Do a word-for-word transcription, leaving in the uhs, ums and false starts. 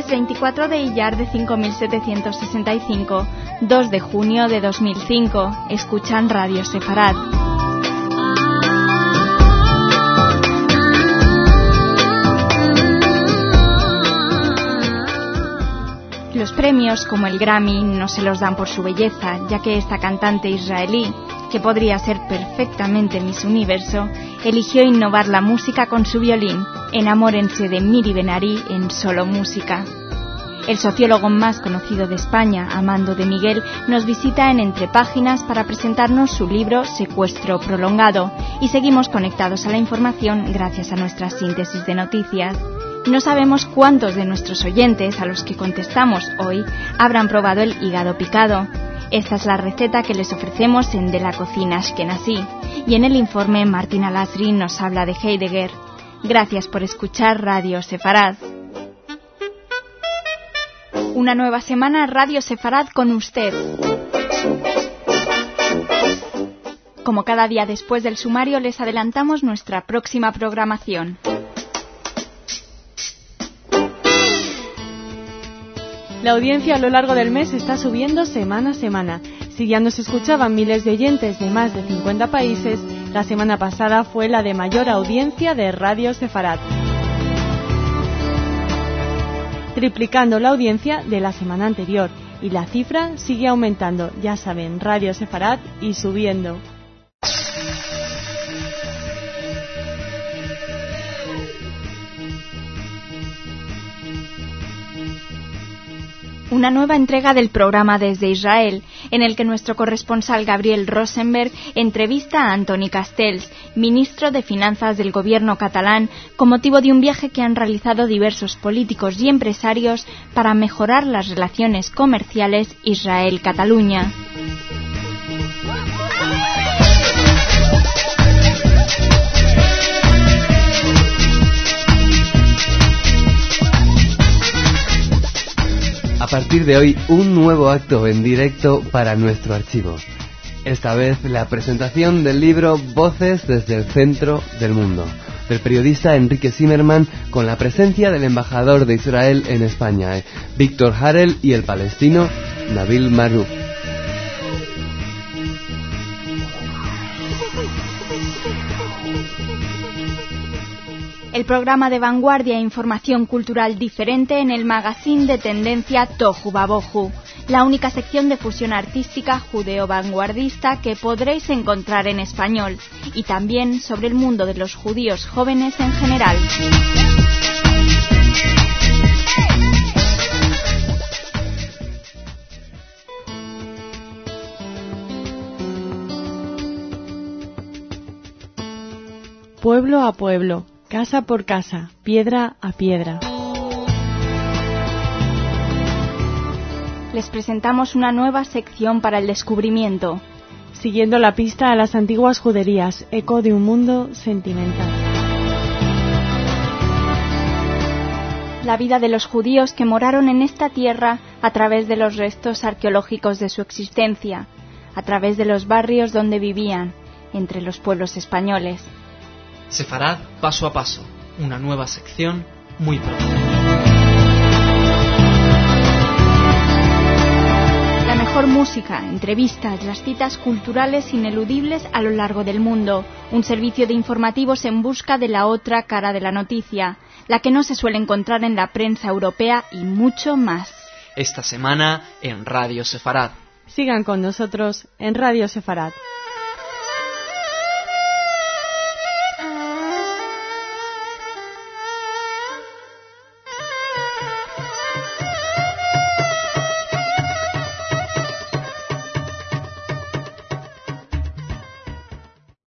veinticuatro de Iyar de cinco mil setecientos sesenta y cinco, dos de junio de dos mil cinco. Escuchan Radio Sefarad. Los premios, como el Grammy, no se los dan por su belleza, ya que esta cantante israelí, que podría ser perfectamente Miss Universo, eligió innovar la música con su violín. Enamórense de Miri Ben-Ari en Solo Música. El sociólogo más conocido de España, Amando de Miguel, nos visita en Entre Páginas para presentarnos su libro Secuestro Prolongado, y seguimos conectados a la información gracias a nuestra síntesis de noticias. No sabemos cuántos de nuestros oyentes a los que contestamos hoy habrán probado el hígado picado. Esta es la receta que les ofrecemos en De la Cocina Ashkenazí, y en el informe Martín Alasri nos habla de Heidegger. Gracias por escuchar Radio Sefarad. Una nueva semana Radio Sefarad con usted. Como cada día después del sumario, les adelantamos nuestra próxima programación. La audiencia a lo largo del mes está subiendo semana a semana. Si ya nos escuchaban miles de oyentes de más de cincuenta países, la semana pasada fue la de mayor audiencia de Radio Sefarad, triplicando la audiencia de la semana anterior. Y la cifra sigue aumentando, ya saben, Radio Sefarad y subiendo. Una nueva entrega del programa Desde Israel, en el que nuestro corresponsal Gabriel Rosenberg entrevista a Antoni Castells, ministro de Finanzas del gobierno catalán, con motivo de un viaje que han realizado diversos políticos y empresarios para mejorar las relaciones comerciales Israel-Cataluña. A partir de hoy, un nuevo acto en directo para nuestro archivo. Esta vez la presentación del libro Voces desde el centro del mundo, del periodista Enrique Zimmerman, con la presencia del embajador de Israel en España, eh, Víctor Harel, y el palestino Nabil Marou. El programa de vanguardia e información cultural diferente en el magazine de tendencia Tohu Vabohu, la única sección de fusión artística judeo-vanguardista que podréis encontrar en español, y también sobre el mundo de los judíos jóvenes en general. Pueblo a pueblo, casa por casa, piedra a piedra. Les presentamos una nueva sección para el descubrimiento. Siguiendo la pista a las antiguas juderías, eco de un mundo sentimental. La vida de los judíos que moraron en esta tierra a través de los restos arqueológicos de su existencia, a través de los barrios donde vivían, entre los pueblos españoles. Sefarad paso a paso, una nueva sección muy pronto. La mejor música, entrevistas, las citas culturales ineludibles a lo largo del mundo, un servicio de informativos en busca de la otra cara de la noticia, la que no se suele encontrar en la prensa europea, y mucho más. Esta semana en Radio Sefarad. Sigan con nosotros en Radio Sefarad.